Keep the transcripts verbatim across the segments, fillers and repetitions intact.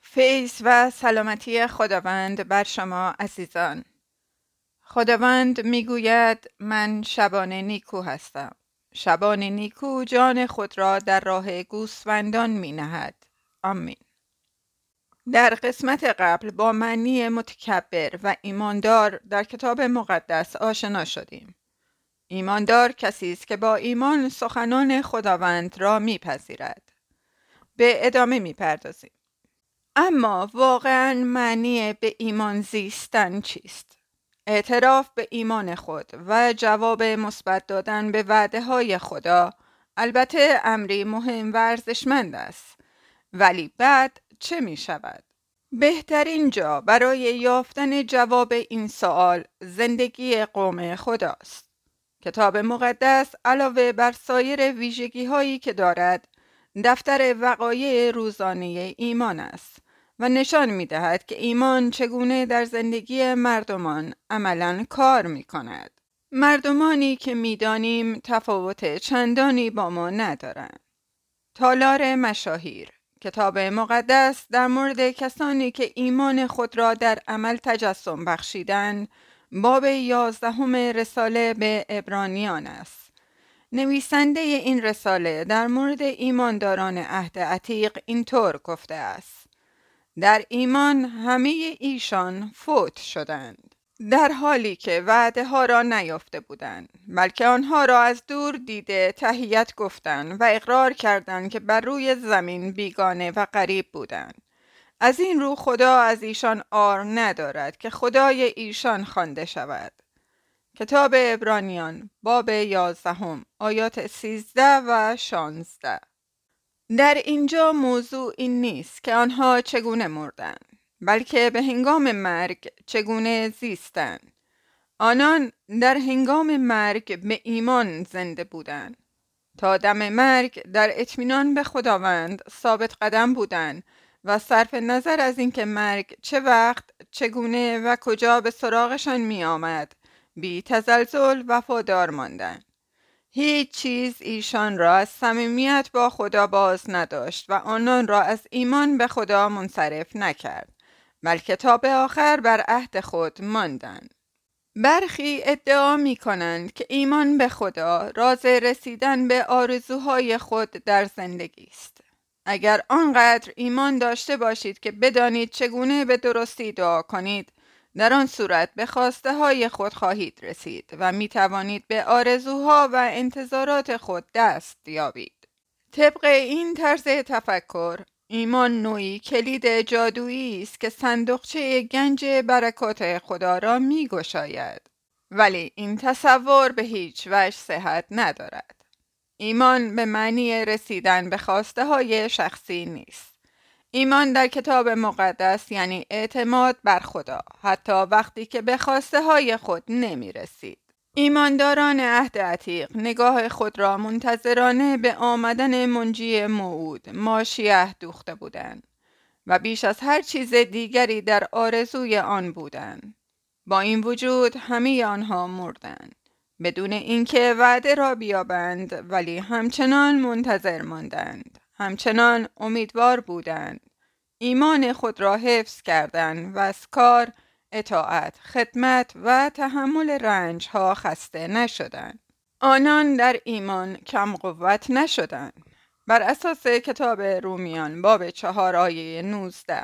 فیض و سلامتی خداوند بر شما عزیزان. خداوند میگوید من شبان نیکو هستم. شبان نیکو جان خود را در راه گوسفندان می نهد. آمین. در قسمت قبل با معنی متکبر و ایماندار در کتاب مقدس آشنا شدیم. ایماندار کسی است که با ایمان سخنان خداوند را میپذیرد. به ادامه میپردازیم. اما واقعاً معنی به ایمان زیستن چیست؟ اعتراف به ایمان خود و جواب مثبت دادن به وعده های خدا البته امری مهم و ارزشمند است. ولی بعد چه می شود؟ بهترین جا برای یافتن جواب این سوال زندگی قوم خداست. کتاب مقدس علاوه بر سایر ویژگی هایی که دارد، دفتر وقایع روزانه ایمان است و نشان می دهد که ایمان چگونه در زندگی مردمان عملاً کار می کند. مردمانی که می دانیم تفاوت چندانی با ما ندارند. تالار مشاهیر. کتاب مقدس در مورد کسانی که ایمان خود را در عمل تجسم بخشیدند، باب یازدهم رساله به عبرانیان است. نویسنده این رساله در مورد ایمانداران عهد عتیق اینطور گفته است: در ایمان همه ایشان فوت شدند، در حالی که وعده ها را نیافته بودند، بلکه آنها را از دور دیده تحیت گفتند و اقرار کردند که بر روی زمین بیگانه و غریب بودند. از این رو خدا از ایشان عار ندارد که خدای ایشان خوانده شود. کتاب عبرانیان باب یازدهم آیات سیزده و شانزده. در اینجا موضوع این نیست که آنها چگونه مردند، بلکه به هنگام مرگ چگونه زیستند. آنان در هنگام مرگ به ایمان زنده بودند. تا دم مرگ در اطمینان به خداوند ثابت قدم بودند و صرف نظر از اینکه مرگ چه وقت، چگونه و کجا به سراغشان می آمد، بی تزلزل وفادار ماندند. هیچ چیز ایشان را از صمیمیت با خدا باز نداشت و آنان را از ایمان به خدا منصرف نکرد، بلکه تا به آخر بر عهد خود ماندند. برخی ادعا می کنند که ایمان به خدا راز رسیدن به آرزوهای خود در زندگی است. اگر آنقدر ایمان داشته باشید که بدانید چگونه به درستی دعا کنید، در آن صورت به خواسته های خود خواهید رسید و می توانید به آرزوها و انتظارات خود دست یابید. طبق این طرز تفکر، ایمان نوعی کلید جادویی است که صندوقچه گنج برکات خدا را می گشاید. ولی این تصور به هیچ وجه صحت ندارد. ایمان به معنی رسیدن به خواسته های شخصی نیست. ایمان در کتاب مقدس یعنی اعتماد بر خدا، حتی وقتی که به خواسته های خود نمی رسید. ایمانداران عهد عتیق نگاه خود را منتظرانه به آمدن منجی موعود ماشیح دوخته بودند و بیش از هر چیز دیگری در آرزوی آن بودند. با این وجود همه آنها مردند بدون اینکه وعده را بیابند، ولی همچنان منتظر ماندند، همچنان امیدوار بودند، ایمان خود را حفظ کردند و از کار، اطاعت، خدمت و تحمل رنج ها خسته نشدند. آنان در ایمان کم قوت نشدند. بر اساس کتاب رومیان باب چهار آیه نوزده،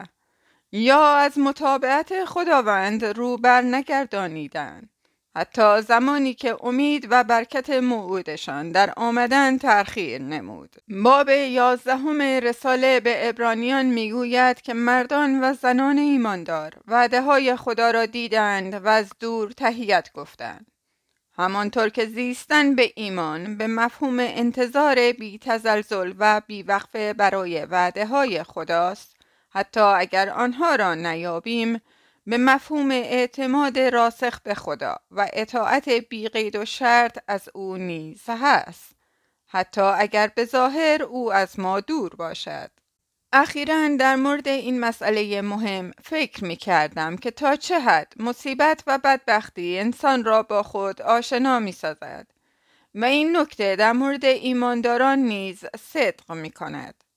یا از متابعت خداوند رو بر نگردانیدند، حتی زمانی که امید و برکت موعودشان در آمدن تأخیر نمود. باب یازدهم رساله به عبرانیان میگوید که مردان و زنان ایماندار وعده های خدا را دیدند و از دور تحیت گفتند. همانطور که زیستن به ایمان به مفهوم انتظار بی تزلزل و بی وقفه برای وعده های خداست، حتی اگر آنها را نیابیم، به مفهوم اعتماد راسخ به خدا و اطاعت بی قید و شرط از او نیز هست، حتی اگر به ظاهر او از ما دور باشد. اخیراً در مورد این مسئله مهم فکر می کردم که تا چه حد مصیبت و بدبختی انسان را با خود آشنا می سازد و این نکته در مورد ایمانداران نیز صدق می کند.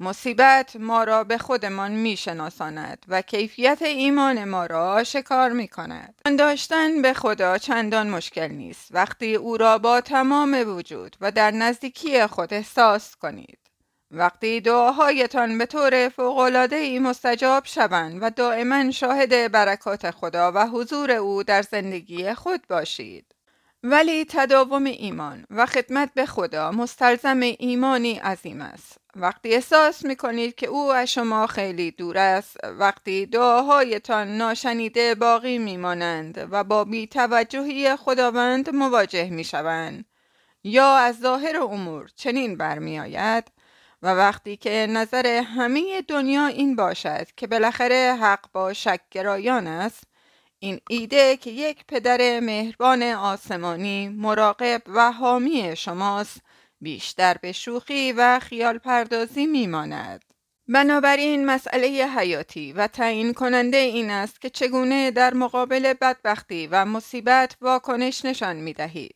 مصیبت ما را به خودمان می شناساند و کیفیت ایمان ما را آشکار می کند. ایمان داشتن به خدا چندان مشکل نیست وقتی او را با تمام وجود و در نزدیکی خود احساس کنید. وقتی دعاهایتان به طور فوق‌العاده‌ای مستجاب شوند و دائما شاهد برکات خدا و حضور او در زندگی خود باشید. ولی تداوم ایمان و خدمت به خدا مستلزم ایمانی عظیم است. وقتی احساس می‌کنید که او از شما خیلی دور است، وقتی دعاهایتان ناشنیده باقی می‌مانند و با بی‌توجهی خداوند مواجه می‌شوند، یا از ظاهر امور چنین برمی‌آید و وقتی که نظر همه دنیا این باشد که بالاخره حق با شک گرایان است، این ایده که یک پدر مهربان آسمانی مراقب و حامی شماست بیشتر به شوخی و خیال پردازی میماند. بنابراین مسئله حیاتی و تعیین کننده این است که چگونه در مقابل بدبختی و مصیبت واکنش نشان می دهید.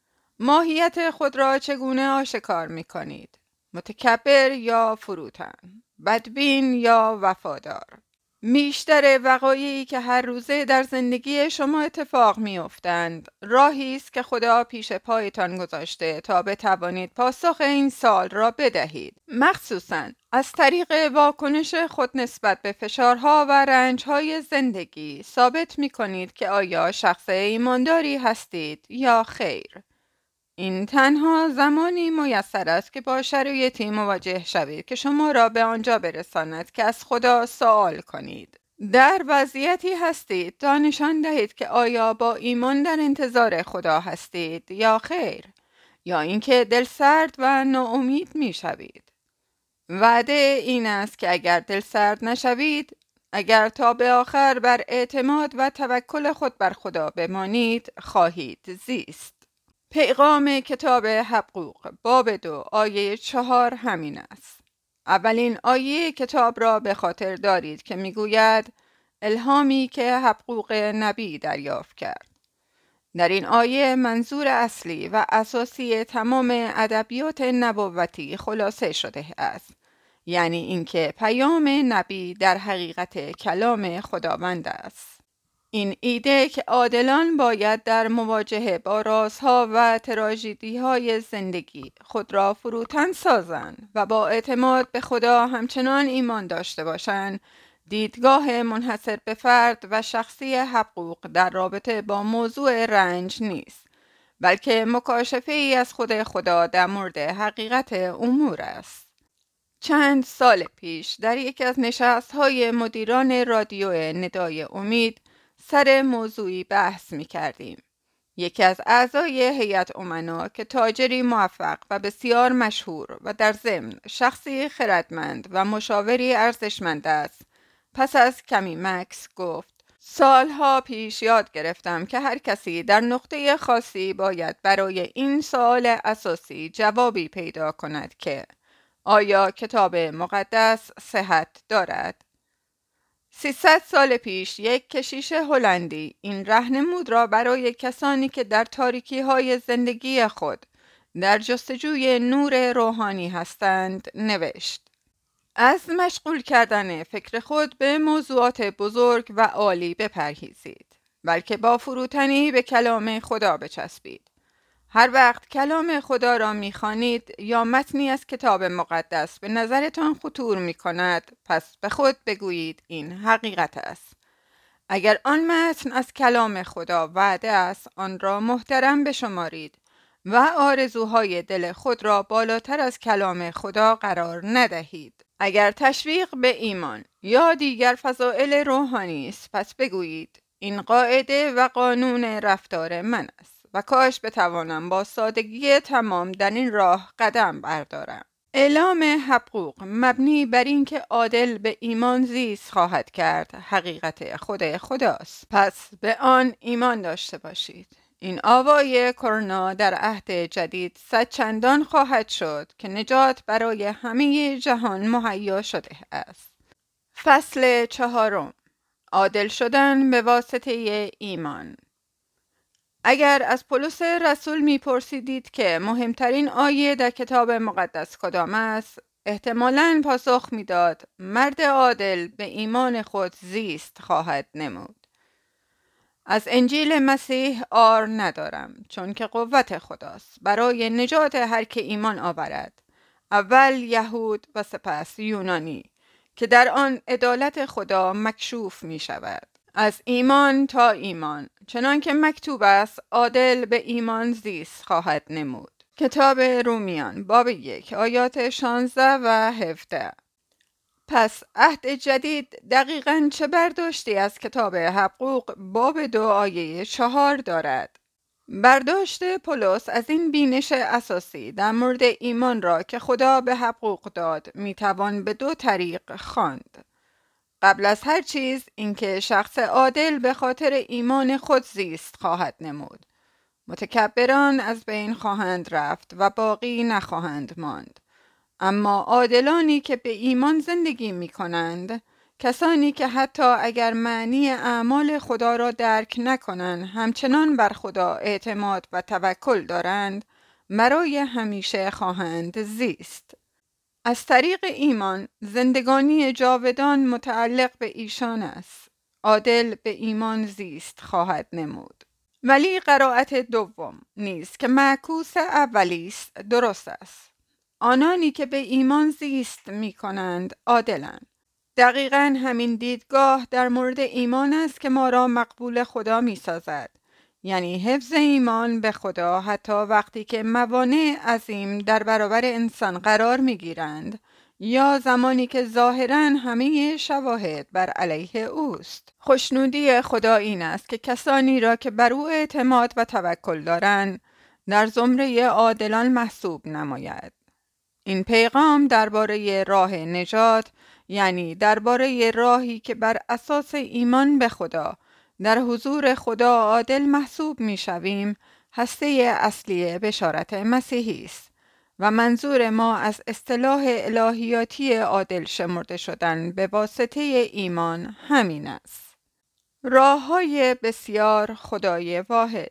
ماهیت خود را چگونه آشکار می کنید؟ متکبر یا فروتن؟ بدبین یا وفادار؟ بیشتر وقایعی که هر روزه در زندگی شما اتفاق می افتند راهی است که خدا پیش پایتان گذاشته تا بتوانید پاسخ این سال را بدهید. مخصوصاً از طریق واکنش خود نسبت به فشارها و رنجهای زندگی ثابت می کنید که آیا شخص ایمانداری هستید یا خیر. این تنها زمانی میسر است که با شرایطی مواجه شوید که شما را به آنجا برساند که از خدا سوال کنید. در وضعیتی هستید تا نشان دهید که آیا با ایمان در انتظار خدا هستید یا خیر، یا اینکه دلسرد و ناامید می شوید. وعده این است که اگر دلسرد نشوید، اگر تا به آخر بر اعتماد و توکل خود بر خدا بمانید، خواهید زیست. پیغام کتاب حبقوق باب دو آیه چهار همین است. اولین آیه کتاب را به خاطر دارید که میگوید الهامی که حبقوق نبی دریافت کرد. در این آیه منظور اصلی و اساسی تمام ادبیات نبوتی خلاصه شده است. یعنی اینکه پیام نبی در حقیقت کلام خداوند است. این ایده که عادلان باید در مواجهه با رازها و تراژدی‌های زندگی خود را فروتن سازند و با اعتماد به خدا همچنان ایمان داشته باشند، دیدگاه منحصر به فرد و شخصی حبقوق در رابطه با موضوع رنج نیست، بلکه مکاشفه ای از خود خدا در مورد حقیقت امور است. چند سال پیش در یکی از نشست‌های مدیران رادیو ندای امید سر موضوعی بحث می کردیم. یکی از اعضای هیئت امنا که تاجری موفق و بسیار مشهور و در ضمن شخصی خردمند و مشاوری ارزشمند است، پس از کمی مکث گفت: سالها پیش یاد گرفتم که هر کسی در نقطه خاصی باید برای این سوال اساسی جوابی پیدا کند که آیا کتاب مقدس صحت دارد؟ سیصد سال پیش یک کشیش هلندی این راهنمود را برای کسانی که در تاریکی های زندگی خود در جستجوی نور روحانی هستند نوشت: از مشغول کردن فکر خود به موضوعات بزرگ و عالی بپرهیزید، بلکه با فروتنی به کلام خدا بچسبید. هر وقت کلام خدا را می‌خوانید یا متنی از کتاب مقدس به نظرتان خطور می‌کند، پس به خود بگویید این حقیقت است. اگر آن متن از کلام خدا وعده است، آن را محترم بشمارید و آرزوهای دل خود را بالاتر از کلام خدا قرار ندهید. اگر تشویق به ایمان یا دیگر فضائل روحانی است، پس بگویید این قاعده و قانون رفتار من است و کاش بتوانم با سادگی تمام در این راه قدم بردارم. اعلام حبقوق مبنی بر اینکه عادل به ایمان زیست خواهد کرد حقیقت خود خداست، پس به آن ایمان داشته باشید. این آوای کرونا در عهد جدید صد چندان خواهد شد که نجات برای همه جهان مهیا شده است. فصل چهارم: عادل شدن به واسطه ایمان. اگر از پولس رسول می‌پرسیدید که مهمترین آیه در کتاب مقدس کدام است، احتمالاً پاسخ می‌داد مرد عادل به ایمان خود زیست خواهد نمود. از انجیل مسیح عار ندارم، چون که قوت خداست برای نجات هر که ایمان آورد، اول یهود و سپس یونانی، که در آن عدالت خدا مکشوف می شود. از ایمان تا ایمان، چنان که مکتوب است عادل به ایمان زیست خواهد نمود. کتاب رومیان باب یک آیات شانزده و هفده. پس عهد جدید دقیقاً چه برداشتی از کتاب حقوق باب دو آیه چهار دارد؟ برداشت پولس از این بینش اساسی در مورد ایمان را که خدا به حقوق داد میتوان به دو طریق خواند. قبل از هر چیز اینکه شخص عادل به خاطر ایمان خود زیست خواهد نمود. متکبران از بین خواهند رفت و باقی نخواهند ماند. اما عادلانی که به ایمان زندگی می کنند، کسانی که حتی اگر معنی اعمال خدا را درک نکنند همچنان بر خدا اعتماد و توکل دارند، برای همیشه خواهند زیست. از طریق ایمان زندگانی جاودان متعلق به ایشان است. عادل به ایمان زیست خواهد نمود. ولی قرائت دوم نیست که معکوس اولی است درست است. آنانی که به ایمان زیست می کنند عادلند. دقیقاً همین دیدگاه در مورد ایمان است که ما را مقبول خدا می سازد. یعنی حفظ ایمان به خدا حتی وقتی که موانع عظیم در برابر انسان قرار می گیرند یا زمانی که ظاهراً همه شواهد بر علیه اوست. خوشنودی خدا این است که کسانی را که بر او اعتماد و توکل دارند در زمره عادلان محسوب نماید. این پیغام درباره راه نجات، یعنی درباره راهی که بر اساس ایمان به خدا در حضور خدا عادل محسوب می شویم، هسته اصلی بشارت مسیحی است و منظور ما از اصطلاح الهیاتی عادل شمرده شدن به واسطه ایمان همین است. راه‌های بسیار خدای واحد.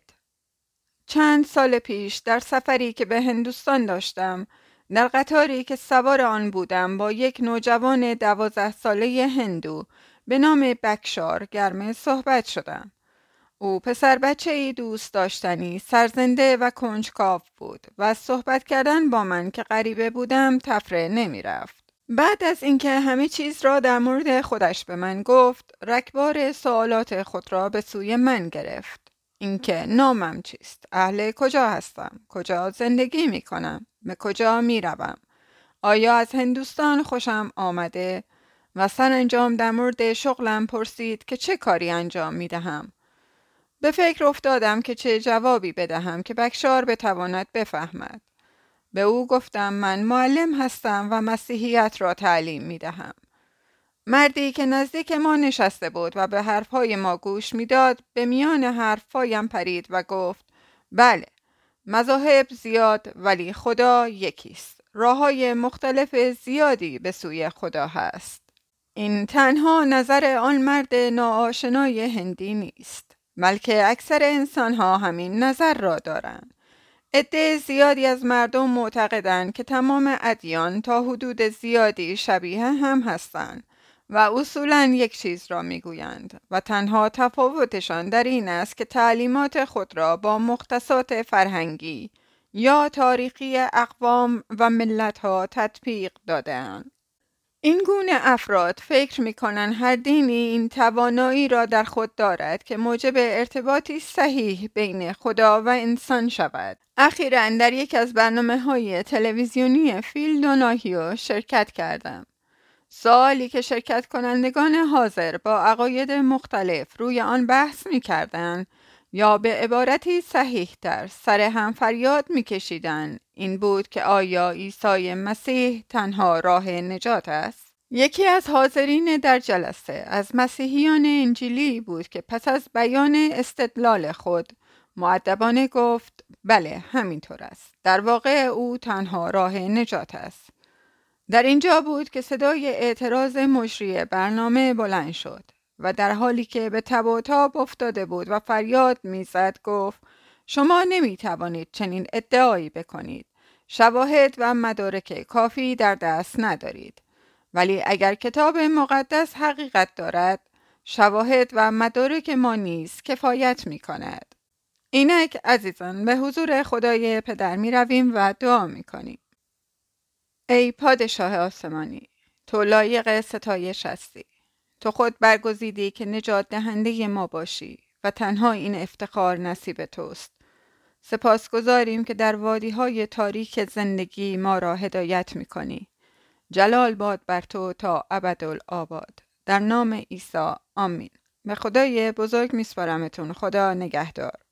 چند سال پیش در سفری که به هندوستان داشتم، در قطاری که سوار آن بودم با یک نوجوان دوازده ساله هندو به نام بکشار گرم صحبت شدم. او پسر بچه ای دوست داشتنی، سرزنده و کنجکاو بود و از صحبت کردن با من که غریبه بودم تفره نمی رفت. بعد از اینکه همه چیز را در مورد خودش به من گفت، رکبار سوالات خود را به سوی من گرفت. اینکه نامم چیست؟ اهل کجا هستم؟ کجا زندگی می کنم؟ به کجا می روم؟ آیا از هندوستان خوشم آمده؟ و سرانجام در مورد شغلم پرسید که چه کاری انجام می دهم. به فکر افتادم که چه جوابی بدهم که بکشار بتواند بفهمد. به او گفتم من معلم هستم و مسیحیت را تعلیم می دهم. مردی که نزدیک ما نشسته بود و به حرفهای ما گوش میداد به میان حرفهایم پرید و گفت بله، مذاهب زیاد ولی خدا یکیست. راههای مختلف زیادی به سوی خدا هست. این تنها نظر آن مرد ناآشنای هندی نیست، بلکه اکثر انسانها همین نظر را دارند. عده زیادی از مردم معتقدند که تمام ادیان تا حدود زیادی شبیه هم هستند و اصولاً یک چیز را میگویند و تنها تفاوتشان در این است که تعلیمات خود را با مختصات فرهنگی یا تاریخی اقوام و ملت‌ها تطبیق داده‌اند. این گونه افراد فکر می‌کنند هر دینی این توانایی را در خود دارد که موجب ارتباطی صحیح بین خدا و انسان شود. اخیراً در یک از برنامه‌های تلویزیونی فیل دوناهیو شرکت کردم. سوالی که شرکت کنندگان حاضر با عقاید مختلف روی آن بحث می‌کردند یا به عبارتی صحیح تر سر هم فریاد می‌کشیدند این بود که آیا عیسی مسیح تنها راه نجات است؟ یکی از حاضرین در جلسه از مسیحیان انجیلی بود که پس از بیان استدلال خود مؤدبانه گفت بله همینطور است. در واقع او تنها راه نجات است. در اینجا بود که صدای اعتراض مجری برنامه بلند شد و در حالی که به تب و تاب افتاده بود و فریاد میزد گفت شما نمی توانید چنین ادعایی بکنید. شواهد و مدارک کافی در دست ندارید. ولی اگر کتاب مقدس حقیقت دارد، شواهد و مدارک ما نیز کفایت می کند. اینک عزیزان به حضور خدای پدر می رویم و دعا می کنیم. ای پادشاه آسمانی، تو لایق ستایش هستی. تو خود برگزیدی که نجات دهنده ما باشی و تنها این افتخار نصیب توست. سپاسگزاریم که در وادی‌های تاریک زندگی ما را هدایت می کنی. جلال باد بر تو تا ابدالآباد. در نام عیسی آمین. به خدای بزرگ میسپارمتون. خدا نگهدار.